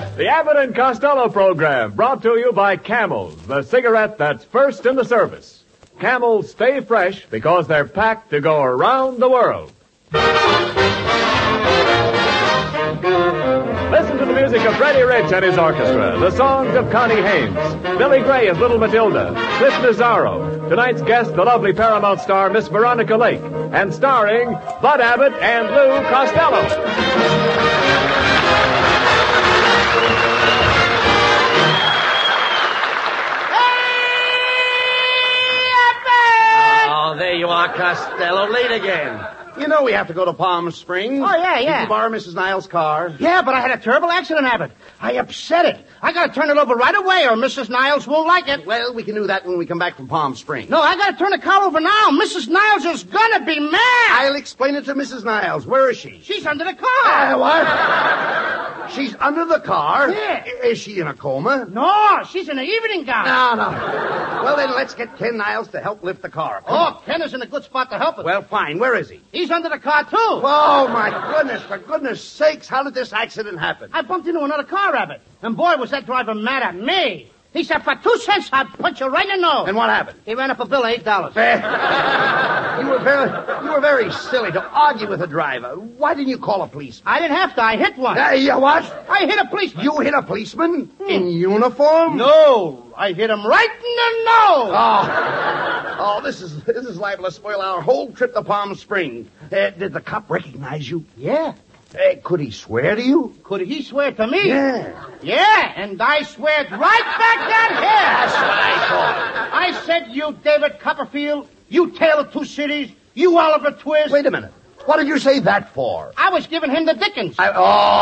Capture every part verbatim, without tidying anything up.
The Abbott and Costello program, brought to you by Camel, the cigarette that's first in the service. Camels stay fresh because they're packed to go around the world. Listen to the music of Freddie Rich and his orchestra, the songs of Connie Haynes, Billy Gray as Little Matilda, Cliff Nazaro, tonight's guest, the lovely Paramount star Miss Veronica Lake, and starring Bud Abbott and Lou Costello. There you are, Costello. Late again. You know we have to go to Palm Springs. Oh, yeah, yeah. Did you borrow Missus Niles' car? Yeah, but I had a terrible accident, Abbott. I upset it. I gotta turn it over right away or Missus Niles won't like it. Well, we can do that when we come back from Palm Springs. No, I gotta turn the car over now. Missus Niles is gonna be mad. I'll explain it to Missus Niles. Where is she? She's under the car. Uh, what? She's under the car? Yeah. Is she in a coma? No, she's in an evening gown. No, no. Well, then let's get Ken Niles to help lift the car. Come oh, on. Ken is in a good spot to help us. Well, fine. Where is he? He's under the car, too. Oh, my goodness. For goodness sakes, how did this accident happen? I bumped into another car, Abbott. And boy, was that driver mad at me. He said, for two cents, I'd punch you right in the nose. And what happened? He ran up a bill of eight dollars. you were very, you were very silly to argue with a driver. Why didn't you call a policeman? I didn't have to. I hit one. Uh, you what? I hit a policeman. You hit a policeman? Hmm. In uniform? No, I hit him right in the nose. Oh, oh, this is this is liable to spoil our whole trip to Palm Springs. Uh, did the cop recognize you? Yeah. Uh, could he swear to you? Could he swear to me? Yeah. Yeah, and I swear right back at him. That's what I thought. I said, you David Copperfield, you Tale of Two Cities, you Oliver Twist. Wait a minute. What did you say that for? I was giving him the Dickens. I,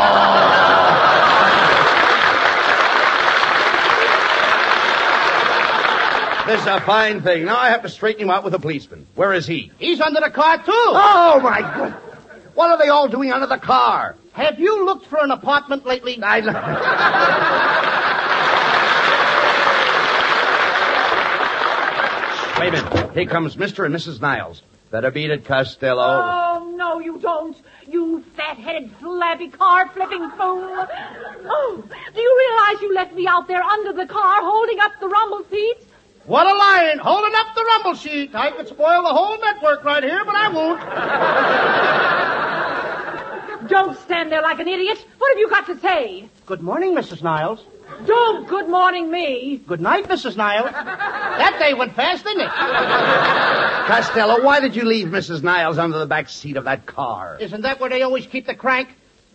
oh. This is a fine thing. Now I have to straighten him out with a policeman. Where is he? He's under the car, too. Oh, my God. What are they all doing under the car? Have you looked for an apartment lately? I... Wait a minute. Here comes Mister and Missus Niles. Better beat it, Costello. Oh, no, you don't. You fat-headed, flabby, car-flipping fool. Oh, do you realize you left me out there under the car holding up the rumble seat? What a lion, holding up the rumble sheet. I could spoil the whole network right here, but I won't. Don't stand there like an idiot. What have you got to say? Good morning, Missus Niles. Don't good morning me. Good night, Missus Niles. That day went fast, didn't it? Costello, why did you leave Missus Niles under the back seat of that car? Isn't that where they always keep the crank?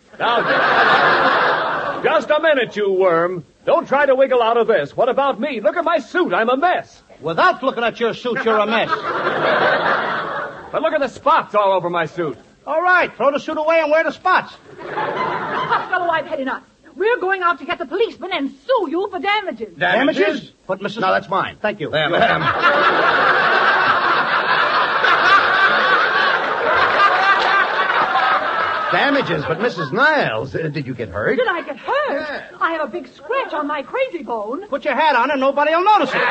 Now, just a minute, you worm. Don't try to wiggle out of this. What about me? Look at my suit. I'm a mess. Without looking at your suit, you're a mess. But look at the spots all over my suit. All right, throw the suit away and wear the spots. Costello, I've had enough. We're going out to get the policeman and sue you for damages. Damages? Damages? But Missus No, that's mine. Thank you. Um, um, Damages, but Missus Niles, uh, did you get hurt? Did I get hurt? Yeah. I have a big scratch on my crazy bone. Put your hat on and nobody will notice it.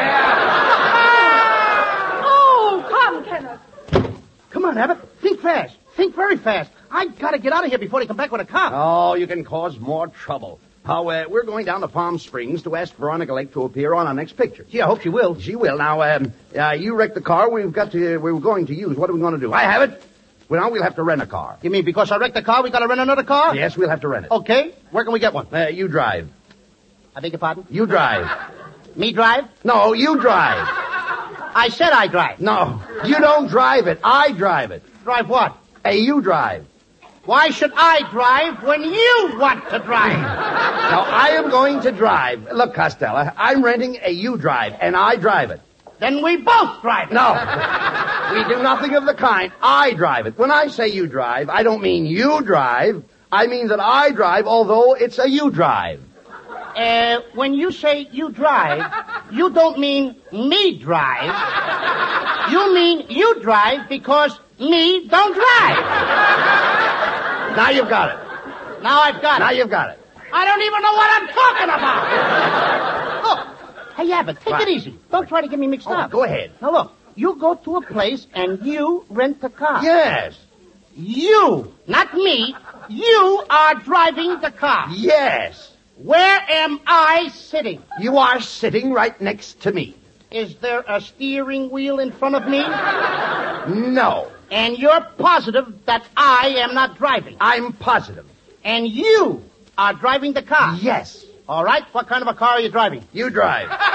Oh, come, Kenneth. Come on, Abbott. Think fast. Think very fast. I've got to get out of here before they come back with a cop. Oh, you can cause more trouble. How, uh, we're going down to Palm Springs to ask Veronica Lake to appear on our next picture. Gee, I hope she will. She will. Now, um, uh, you wrecked the car we've got to, uh, we were going to use. What are we going to do? I have it. Well, now we'll have to rent a car. You mean because I wrecked the car, we got to rent another car? Yes, we'll have to rent it. Okay. Where can we get one? Uh, you drive. I beg your pardon? You drive. Me drive? No, you drive. I said I drive. No, you don't drive it. I drive it. Drive what? Hey, you drive. Why should I drive when you want to drive? Now, I am going to drive. Look, Costello, I'm renting a you drive, and I drive it. Then we both drive it. No, we do nothing of the kind. I drive it. When I say you drive, I don't mean you drive. I mean that I drive, although it's a you drive. Uh, when you say you drive, you don't mean me drive. You mean you drive because me don't drive. Now you've got it. Now I've got Now it. you've got it. I don't even know what I'm talking about. Look. Hey, Abbott, take What? it easy. Don't try to get me mixed Oh, up. go ahead. Now, look. You go to a place and you rent a car. Yes. You, not me, you are driving the car. Yes. Where am I sitting? You are sitting right next to me. Is there a steering wheel in front of me? No. And you're positive that I am not driving? I'm positive. And you are driving the car? Yes. All right. What kind of a car are you driving? You drive. All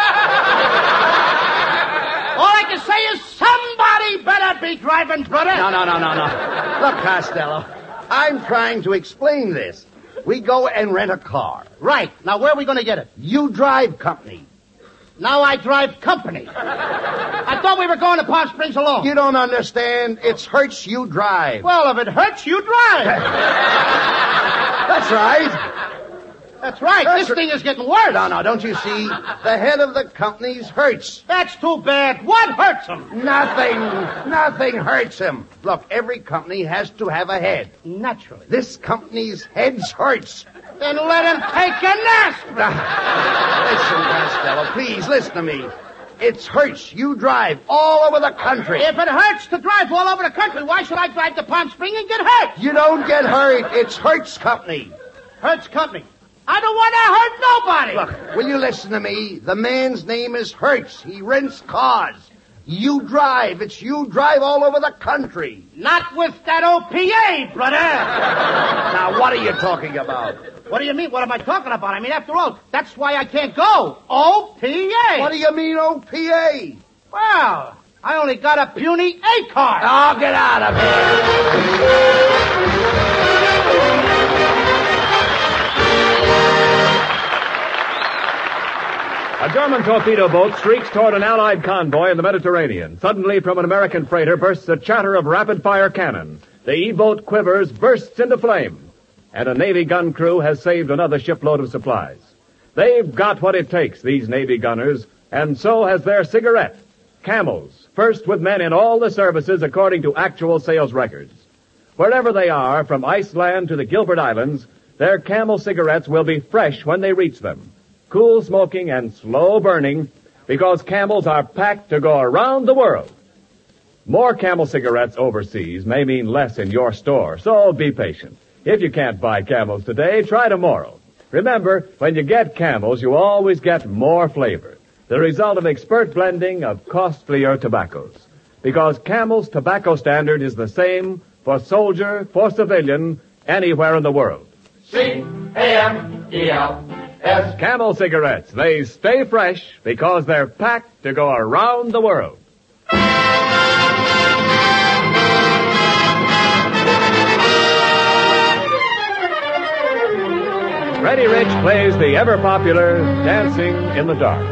I can say is somebody better be driving, brother. No, no, no, no, no. Look, Costello, I'm trying to explain this. We go and rent a car. Right. Now, where are we going to get it? You drive company. Now I drive company. I thought we were going to Palm Springs alone. You don't understand. It's Hertz you drive. Well, if it hurts, you drive. That's right. That's right. That's this r- thing is getting worse. No, no, don't you see? The head of the company's Hertz. That's too bad. What hurts him? Nothing, nothing hurts him. Look, every company has to have a head. Naturally. This company's head's Hertz. Then let him take a nest. Listen, Costello, please listen to me. It's Hertz. You drive all over the country. If it hurts to drive all over the country, why should I drive to Palm Springs and get hurt? You don't get hurt. It's Hertz Company. Hertz Company. I don't want to hurt nobody. Look, will you listen to me? The man's name is Hertz. He rents cars. You drive. It's you drive all over the country. Not with that O P A, brother. Now, what are you talking about? What do you mean? What am I talking about? I mean, after all, that's why I can't go. O P A. What do you mean, O P A? Well, I only got a puny A card. Oh, get out of here. A German torpedo boat streaks toward an Allied convoy in the Mediterranean. Suddenly, from an American freighter bursts a chatter of rapid-fire cannon. The E-boat quivers, bursts into flame. And a Navy gun crew has saved another shipload of supplies. They've got what it takes, these Navy gunners, and so has their cigarette. Camels, first with men in all the services according to actual sales records. Wherever they are, from Iceland to the Gilbert Islands, their Camel cigarettes will be fresh when they reach them. Cool smoking and slow burning, because Camels are packed to go around the world. More Camel cigarettes overseas may mean less in your store, so be patient. If you can't buy Camels today, try tomorrow. Remember, when you get Camels, you always get more flavor, the result of expert blending of costlier tobaccos. Because Camel's tobacco standard is the same for soldier, for civilian, anywhere in the world. C A M E L S. Camel cigarettes, they stay fresh because they're packed to go around the world. Freddie Rich plays the ever-popular Dancing in the Dark.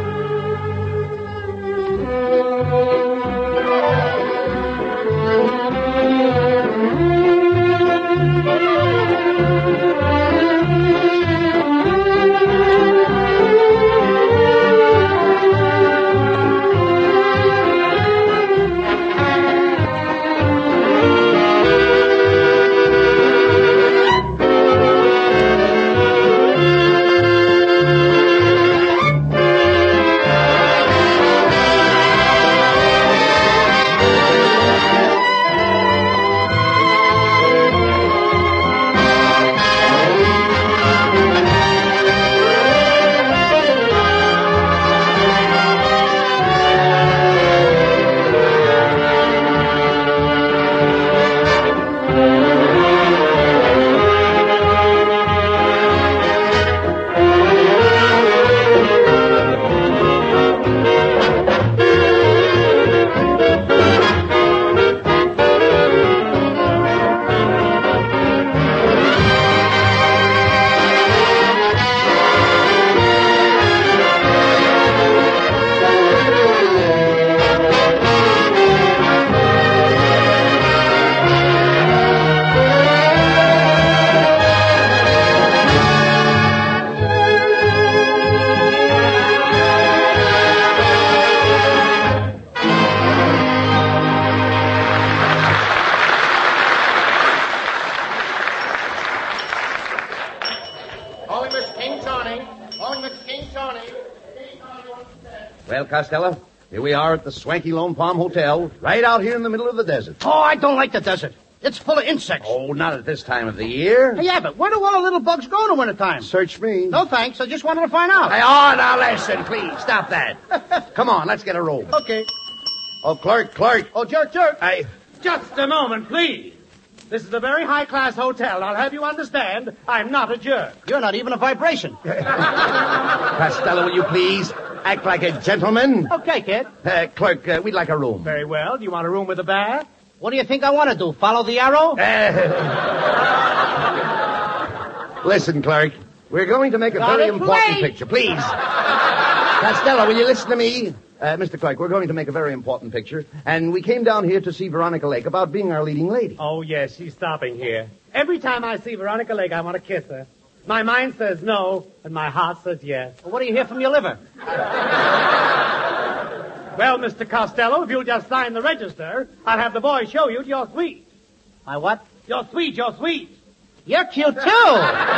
Well, Costello, here we are at the swanky Lone Palm Hotel, right out here in the middle of the desert. Oh, I don't like the desert. It's full of insects. Oh, not at this time of the year. Hey, Abbott, where do all the little bugs go in the wintertime? Search me. No, thanks. I just wanted to find out. Hey, oh, now listen, please. Stop that. Come on, let's get a room. Okay. Oh, clerk, clerk. Oh, jerk, jerk. I... Just a moment, please. This is a very high-class hotel. I'll have you understand, I'm not a jerk. You're not even a vibration. Costello, will you please act like a gentleman? Okay, kid. Uh, clerk, uh, we'd like a room. Very well. Do you want a room with a bath? What do you think I want to do? Follow the arrow? Uh, listen, clerk. We're going to make a Got very it, important play. picture. Please. Costello, will you listen to me? Uh, Mister Clerk, we're going to make a very important picture, and we came down here to see Veronica Lake about being our leading lady. Oh, yes, she's stopping here. Every time I see Veronica Lake, I want to kiss her. My mind says no, and my heart says yes. Well, what do you hear from your liver? Well, Mister Costello, if you'll just sign the register, I'll have the boy show you to your suite. My what? Your suite, your suite. You're cute, too.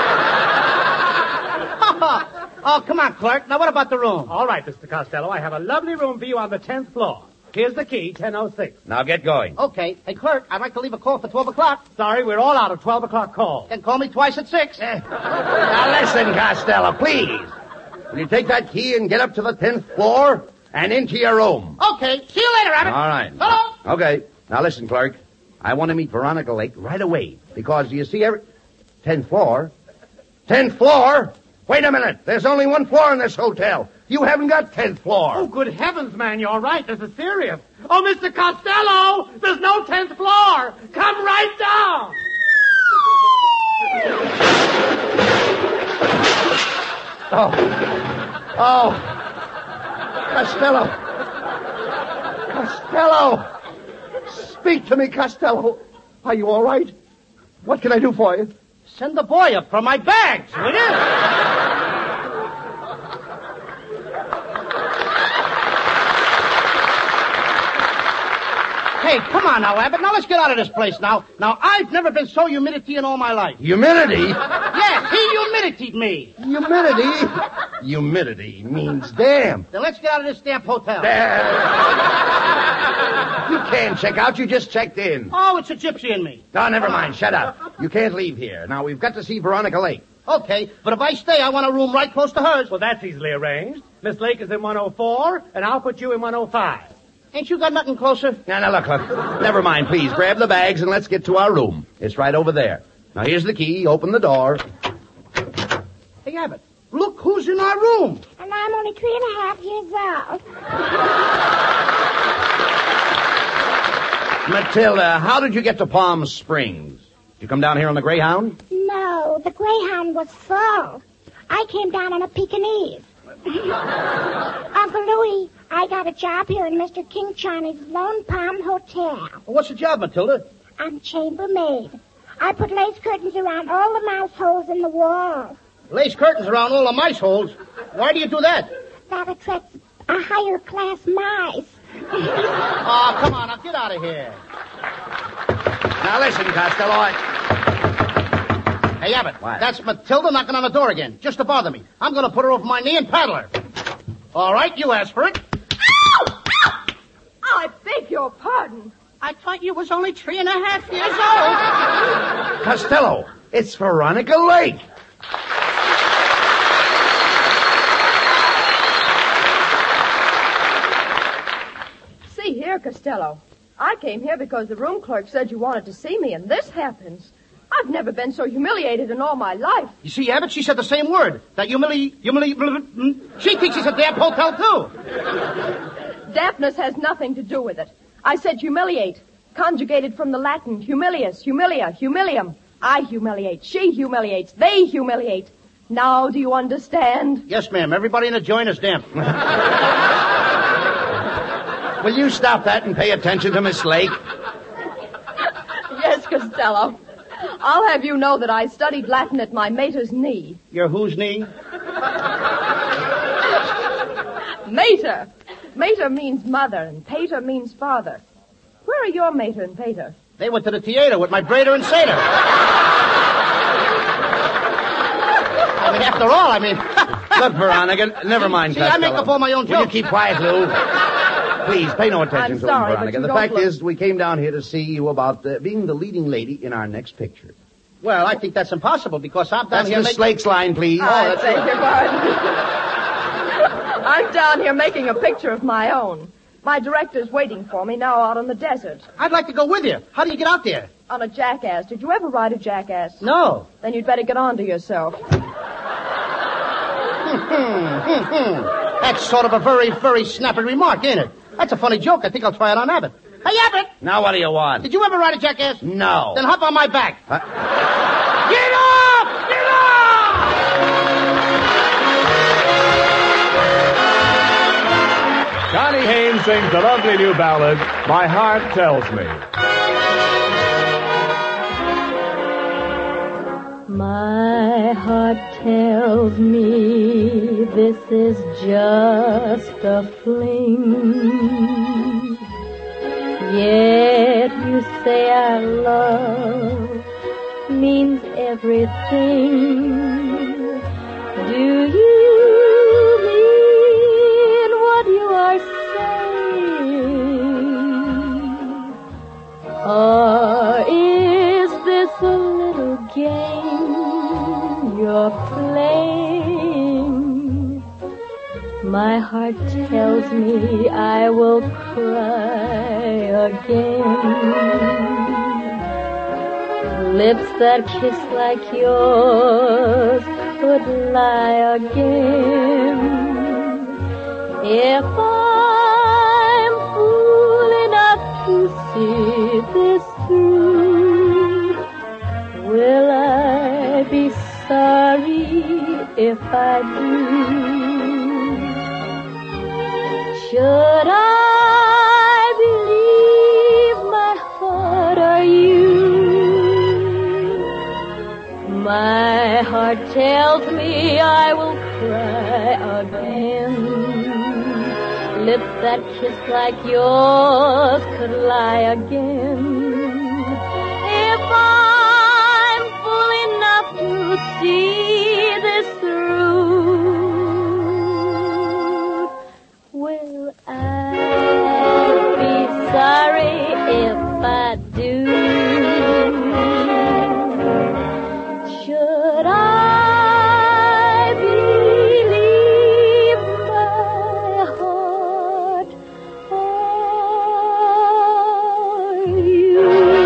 Oh, come on, clerk. Now, what about the room? All right, Mister Costello, I have a lovely room for you on the tenth floor. Here's the key, ten oh six. Now get going. Okay. Hey, clerk, I'd like to leave a call for twelve o'clock. Sorry, we're all out of twelve o'clock calls. Then call me twice at six. Now listen, Costello, please. Will you take that key and get up to the tenth floor and into your room? Okay. See you later, Abbott. All right. Hello? Okay. Now listen, clerk. I want to meet Veronica Lake right away. Because, you see, every... Tenth floor? Tenth floor? Wait a minute. There's only one floor in this hotel. You haven't got tenth floor. Oh, good heavens, man, you're right. This is serious. Oh, Mister Costello, there's no tenth floor. Come right down. Oh. Oh. Costello. Costello. Speak to me, Costello. Are you all right? What can I do for you? Send the boy up for my bags, will you? Hey, come on now, Abbott. Now let's get out of this place now. Now, I've never been so humidity in all my life. Humidity? Yes, he humiditied me. Humidity? Humidity means damp. Then let's get out of this damp hotel. You can't check out. You just checked in. Oh, it's a gypsy in me. No, never mind. Shut up. You can't leave here. Now, we've got to see Veronica Lake. Okay, but if I stay, I want a room right close to hers. Well, that's easily arranged. Miss Lake is in one oh four, and I'll put you in one oh five. Ain't you got nothing closer? Now, now, look, look. Never mind, please. Grab the bags and let's get to our room. It's right over there. Now, here's the key. Open the door. Hey, Abbott, look who's in our room. And I'm only three and a half years old. Matilda, how did you get to Palm Springs? Did you come down here on the Greyhound? No, the Greyhound was full. I came down on a Pekingese. Uncle Louie, I got a job here in Mister King Charney's Lone Palm Hotel. Well, what's the job, Matilda? I'm chambermaid. I put lace curtains around all the mouse holes in the wall. Lace curtains around all the mice holes. Why do you do that? That attracts a higher class mice. Oh, come on, now get out of here. Now, listen, Costello, I... Hey, Abbott, What? that's Matilda knocking on the door again, just to bother me. I'm going to put her over my knee and paddle her. All right, you asked for it. Ow! Ow! I beg your pardon. I thought you was only three and a half years old. Costello, it's Veronica Lake. See here, Costello. I came here because the room clerk said you wanted to see me, and this happens. I've never been so humiliated in all my life. You see, Abbott, she said the same word. That humili... humili... She thinks it's a damp hotel, too. Dampness has nothing to do with it. I said humiliate, conjugated from the Latin humilius, humilia, humilium. I humiliate, she humiliates, they humiliate. Now do you understand? Yes, ma'am. Everybody in the joint is damp. Will you stop that and pay attention to Miss Lake? Yes, Costello. I'll have you know that I studied Latin at my mater's knee. Your whose knee? Mater. Mater means mother, and pater means father. Where are your mater and pater? They went to the theater with my braider and satyr. I mean, after all, I mean... Look, Veronica, never mind, See, Costello. I make up all my own Will you jokes. keep quiet, Lou? Please, pay no attention I'm to sorry, him, but Veronica. you The don't fact look- is, we came down here to see you about uh, being the leading lady in our next picture. Well, I think that's impossible because I'm down That's here Miss making... Slake's line, please. I beg your pardon. I'm down here making a picture of my own. My director's waiting for me now out on the desert. I'd like to go with you. How do you get out there? On a jackass. Did you ever ride a jackass? No. Then you'd better get on to yourself. That's sort of a very, very snappy remark, ain't it? That's a funny joke. I think I'll try it on Abbott. Hey, Abbott! Now what do you want? Did you ever ride a jackass? No. Then hop on my back. Huh? Get off! Get off! Connie Haynes sings the lovely new ballad, My Heart Tells Me. My heart tells me this is just a fling. Yet you say our love means everything. Do you mean what you are saying? Or is this a little game you're playing? My heart tells me I will cry again. Lips that kiss like yours could lie again. If I'm fool enough to see this through, will I be sorry if I do? Should I believe my heart or you? My heart tells me I will cry again. Lips that kiss like yours could lie again. If I'm fool enough to see this through, will I be sorry if I do? Should I believe my heart or you?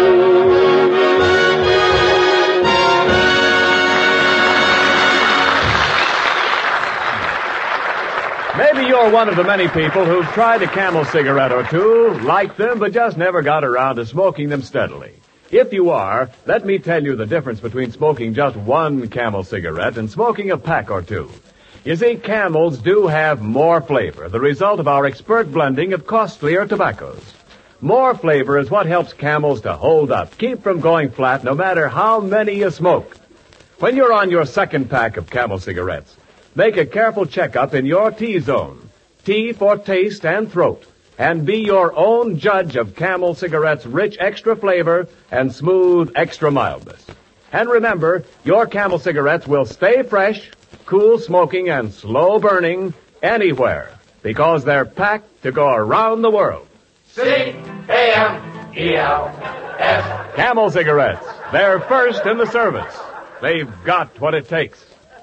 Maybe you're one of the many people who've tried a Camel cigarette or two, liked them, but just never got around to smoking them steadily. If you are, let me tell you the difference between smoking just one Camel cigarette and smoking a pack or two. You see, Camels do have more flavor, the result of our expert blending of costlier tobaccos. More flavor is what helps Camels to hold up, keep from going flat no matter how many you smoke. When you're on your second pack of Camel cigarettes, make a careful checkup in your T-zone. T for taste and throat. And be your own judge of Camel cigarettes' rich extra flavor and smooth extra mildness. And remember, your Camel cigarettes will stay fresh, cool smoking, and slow burning anywhere because they're packed to go around the world. C A M E L S. Camel cigarettes. They're first in the service. They've got what it takes.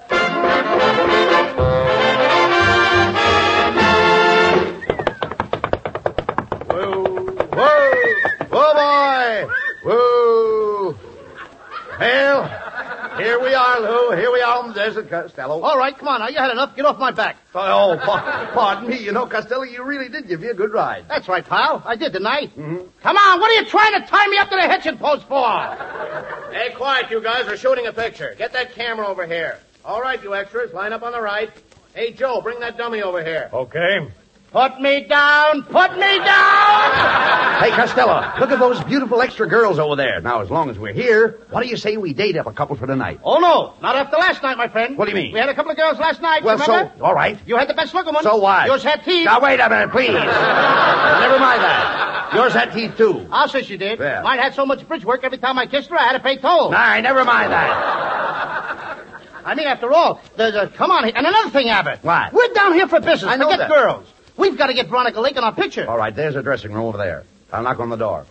Whoa, boy! Whoa! Well, here we are, Lou. Here we are on the desert, Costello. All right, come on now. You had enough. Get off my back. Oh, pa- pardon me. You know, Costello, you really did give me a good ride. That's right, pal. I did, didn't I? Mm-hmm. Come on. What are you trying to tie me up to the hitching post for? Hey, quiet, you guys. We're shooting a picture. Get that camera over here. All right, you extras. Line up on the right. Hey, Joe, bring that dummy over here. Okay. Put me down. Put me down. Hey, Costello, look at those beautiful extra girls over there. Now, as long as we're here, what do you say we date up a couple for the night? Oh, no. Not after last night, my friend. What do you mean? We had a couple of girls last night, Well, remember? so, all right. You had the best looking one. So what? Yours had teeth. Now, wait a minute, please. Never mind that. Yours had teeth, too. I'll say she did. Yeah. Mine had so much bridge work every time I kissed her, I had to pay toll. Nah, never mind that. I mean, after all, there's a... Come on here. And another thing, Abbott. What? We're down here for business. I know Forget that. girls. We've got to get Veronica Lake in our picture. All right, there's a dressing room over there. I'll knock on the door.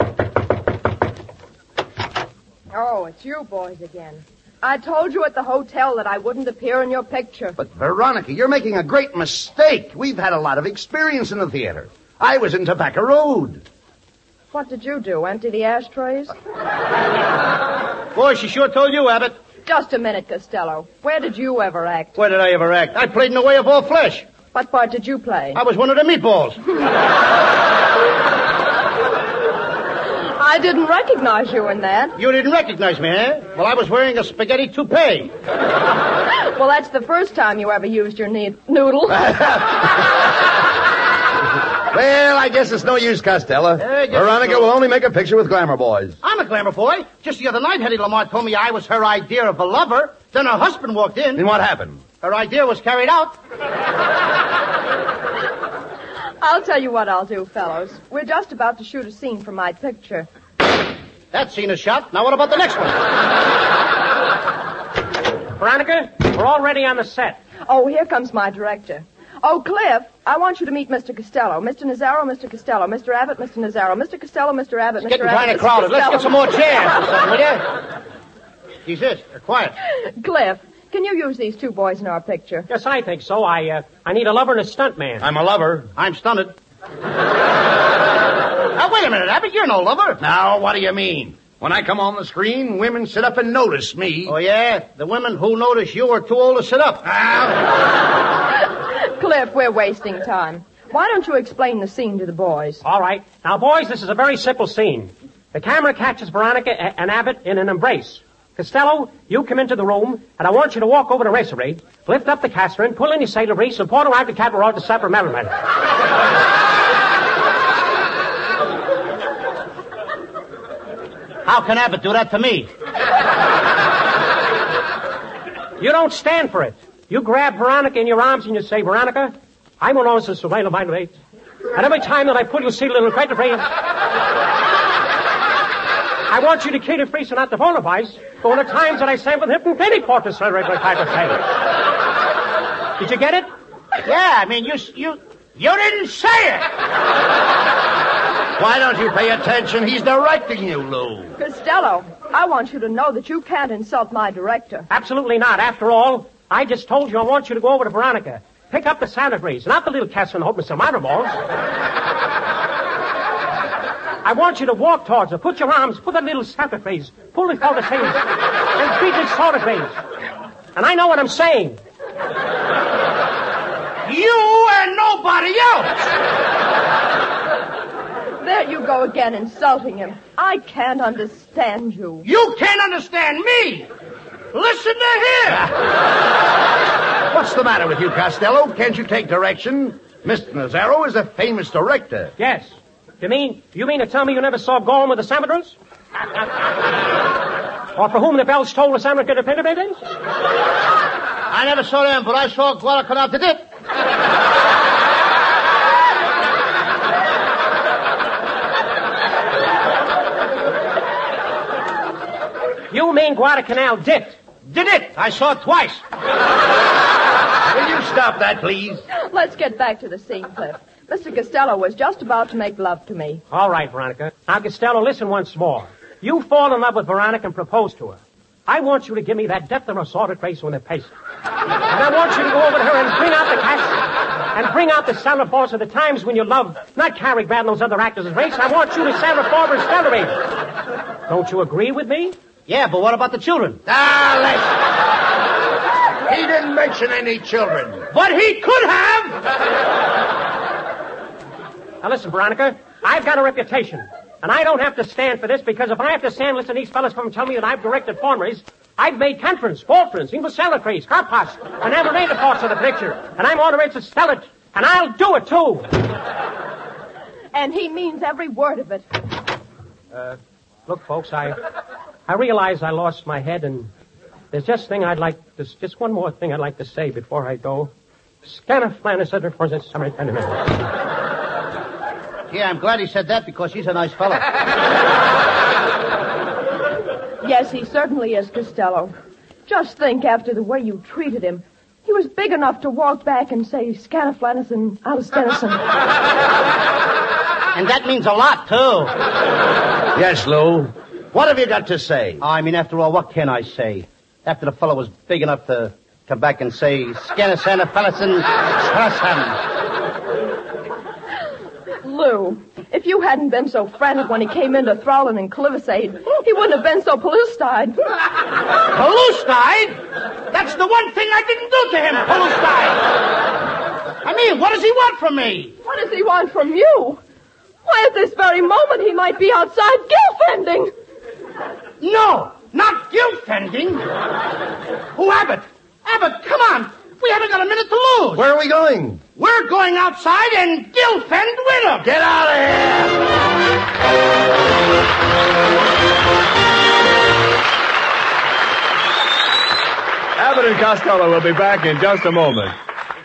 Oh, it's you boys again. I told you at the hotel that I wouldn't appear in your picture. But, Veronica, you're making a great mistake. We've had a lot of experience in the theater. I was in Tobacco Road. What did you do, empty the ashtrays? Boy, she sure told you, Abbott. Just a minute, Costello. Where did you ever act? Where did I ever act? I played in The Way of All Flesh. What part did you play? I was one of the meatballs. I didn't recognize you in that. You didn't recognize me, eh? Well, I was wearing a spaghetti toupee. Well, that's the first time you ever used your ne- noodle. Well, I guess it's no use, Costello. Uh, Veronica will only make a picture with glamour boys. I'm a glamour boy. Just the other night, Hetty Lamar told me I was her idea of a lover. Then her husband walked in. And what happened? Her idea was carried out. I'll tell you what I'll do, fellows. We're just about to shoot a scene for my picture. That scene is shot. Now what about the next one? Veronica, we're already on the set. Oh, here comes my director. Oh, Cliff, I want you to meet Mister Costello. Mister Nazaro, Mister Costello. Mister Abbott, Mister Nazaro. Mister Costello, Mister Abbott, It's Mister getting Abbott. kind of crowded. Let's get some more chairs or something, will you? Jesus, they're quiet. Cliff, can you use these two boys in our picture? Yes, I think so. I uh, I need a lover and a stunt man. I'm a lover. I'm stunned. Now, wait a minute, Abbott. You're no lover. Now, what do you mean? When I come on the screen, women sit up and notice me. Oh, yeah? The women who notice you are too old to sit up. Cliff, we're wasting time. Why don't you explain the scene to the boys? All right. Now, boys, this is a very simple scene. The camera catches Veronica a- and Abbott in an embrace. Costello, you come into the room, and I want you to walk over to Racery, lift up the castern, pull in your sailor grease, and pour around the cat road to supper merriment. How can Abbott do that to me? You don't stand for it. You grab Veronica in your arms and you say, Veronica, I'm an officer, so I mind late. And every time that I pull, you see a little crater free. I want you to keep it free so not to phonophize. But the times that I sang with him, penny porters, regular type of thing. Did you get it? Yeah, I mean, you, you, you didn't say it. Why don't you pay attention? He's directing you, Lou. Costello, I want you to know that you can't insult my director. Absolutely not. After all, I just told you I want you to go over to Veronica. Pick up the Santa Breeze, not the little cast and hope and some minor balls. I want you to walk towards her. Put your arms, put that little Santa Breeze, pull it out the same, and treat it Santa Breeze. And I know what I'm saying. You and nobody else. There you go again, insulting him. I can't understand you. You can't understand me. Listen to him. What's the matter with you, Costello? Can't you take direction? Mister Nazaro is a famous director. Yes. You mean, you mean to tell me you never saw Gorham with the Samadrils? Or for whom the bells toll the Samadrils get a penny? I never saw them, but I saw Guadalcanal to dip. You mean Guadalcanal dipped? Did it? I saw it twice. Will you stop that, please? Let's get back to the scene, Cliff. Mister Costello was just about to make love to me. All right, Veronica. Now, Costello, listen once more. You fall in love with Veronica and propose to her. I want you to give me that depth of assorted grace when they pace. And I want you to go over to her and bring out the cast and bring out the Santa Force of the times when you love not Cary Grant and those other actors' race. I want you to Santa Barbara celebrate. Don't you agree with me? Yeah, but what about the children? Ah, listen. He didn't mention any children. But he could have. Now listen, Veronica, I've got a reputation. And I don't have to stand for this because if I have to stand, listen, these fellas come and tell me that I've directed formeries. I've made Cantrons, Faltrons, English salad trays, carpas, and enamorated parts of the picture. And I'm authorized to sell it. And I'll do it, too. And he means every word of it. Uh, look, folks, I I realize I lost my head, and there's just thing I'd like to, just one more thing I'd like to say before I go. Scaniflanus for this summer ten minutes. Yeah, I'm glad he said that because he's a nice fella. Yes, he certainly is, Costello. Just think, after the way you treated him, He was big enough to walk back and say, Scanaflanus and Alistenison. And that means a lot, too. Yes, Lou. What have you got to say? I mean, after all, what can I say? After the fellow was big enough to come back and say, Scanaflanus. Lou, if you hadn't been so frantic when he came into Thrallin and Clivisade, he wouldn't have been so pellucid. Pellucid? That's the one thing I didn't do to him, pellucid. I mean, what does he want from me? What does he want from you? Why, at this very moment, he might be outside gill-fending. No, not gill-fending. Oh, Abbott. Abbott, come on. We haven't got a minute to lose. Where are we going? We're going outside and gill-fend with him. Get out of here! Abbott and Costello will be back in just a moment.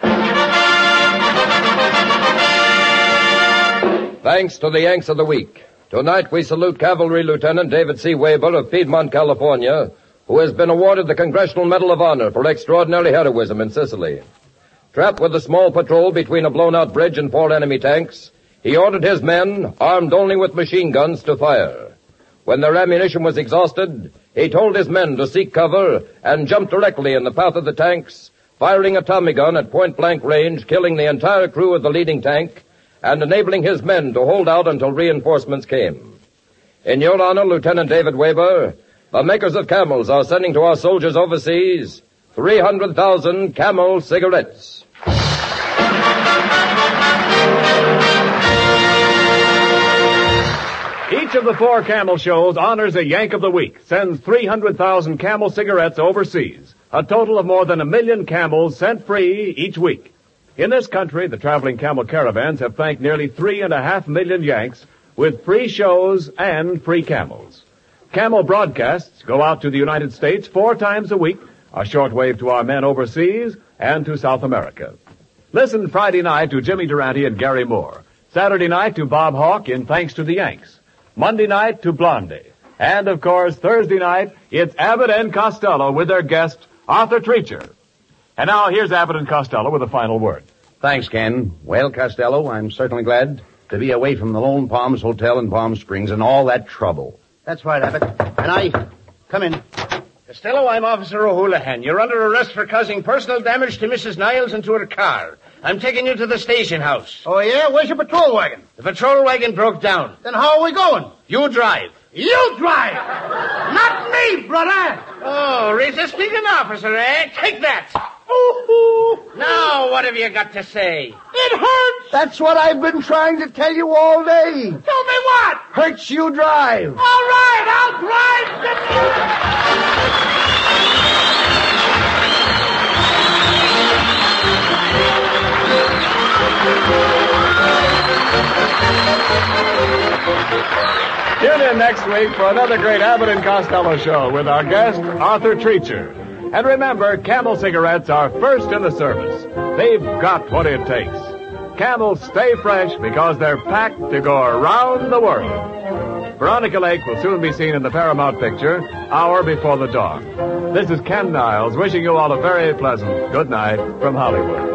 Thanks to the Yanks of the Week. Tonight we salute Cavalry Lieutenant David C. Weber of Piedmont, California, who has been awarded the Congressional Medal of Honor for extraordinary heroism in Sicily. Trapped with a small patrol between a blown-out bridge and four enemy tanks, he ordered his men, armed only with machine guns, to fire. When their ammunition was exhausted, he told his men to seek cover and jump directly in the path of the tanks, firing a Tommy gun at point-blank range, killing the entire crew of the leading tank, and enabling his men to hold out until reinforcements came. In your honor, Lieutenant David Weber, the makers of Camels are sending to our soldiers overseas three hundred thousand Camel cigarettes. Each of the four Camel shows honors a Yank of the Week, sends three hundred thousand Camel cigarettes overseas, a total of more than a million Camels sent free each week. In this country, the traveling Camel caravans have thanked nearly three and a half million Yanks with free shows and free Camels. Camel broadcasts go out to the United States four times a week, a shortwave to our men overseas and to South America. Listen Friday night to Jimmy Durante and Gary Moore. Saturday night to Bob Hawke in Thanks to the Yanks. Monday night to Blondie. And, of course, Thursday night, it's Abbott and Costello with their guest, Arthur Treacher. And now, here's Abbott and Costello with a final word. Thanks, Ken. Well, Costello, I'm certainly glad to be away from the Lone Palms Hotel in Palm Springs and all that trouble. That's right, Abbott. And I... Come in. Costello, I'm Officer O'Houlihan. You're under arrest for causing personal damage to Missus Niles and to her car. I'm taking you to the station house. Oh, yeah? Where's your patrol wagon? The patrol wagon broke down. Then how are we going? You drive. You drive! Not me, brother! Oh, resisting an officer, eh? Take that! Ooh. Now, what have you got to say? It hurts! That's what I've been trying to tell you all day. Tell me what? Hurts you drive. All right, I'll drive. Tune in next week for another great Abbott and Costello show with our guest, Arthur Treacher. And remember, Camel cigarettes are first in the service. They've got what it takes. Camels stay fresh because they're packed to go around the world. Veronica Lake will soon be seen in the Paramount picture, Hour Before the Dawn. This is Ken Niles wishing you all a very pleasant good night from Hollywood.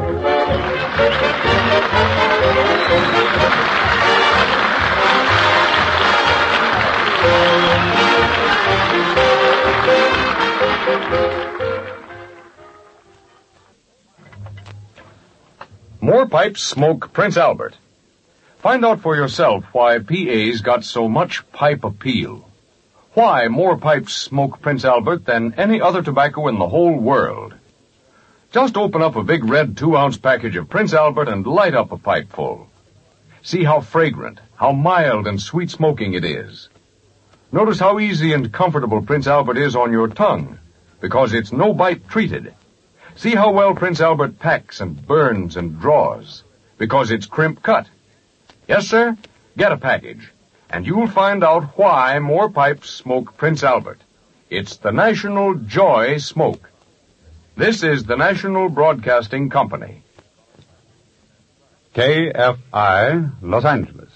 More pipes smoke Prince Albert. Find out for yourself why P A's got so much pipe appeal. Why more pipes smoke Prince Albert than any other tobacco in the whole world. Just open up a big red two-ounce package of Prince Albert and light up a pipe full. See how fragrant, how mild and sweet smoking it is. Notice how easy and comfortable Prince Albert is on your tongue, because it's no-bite treated. See how well Prince Albert packs and burns and draws, because it's crimp cut. Yes, sir, get a package, and you'll find out why more pipes smoke Prince Albert. It's the National Joy Smoke. This is the National Broadcasting Company. K F I, Los Angeles.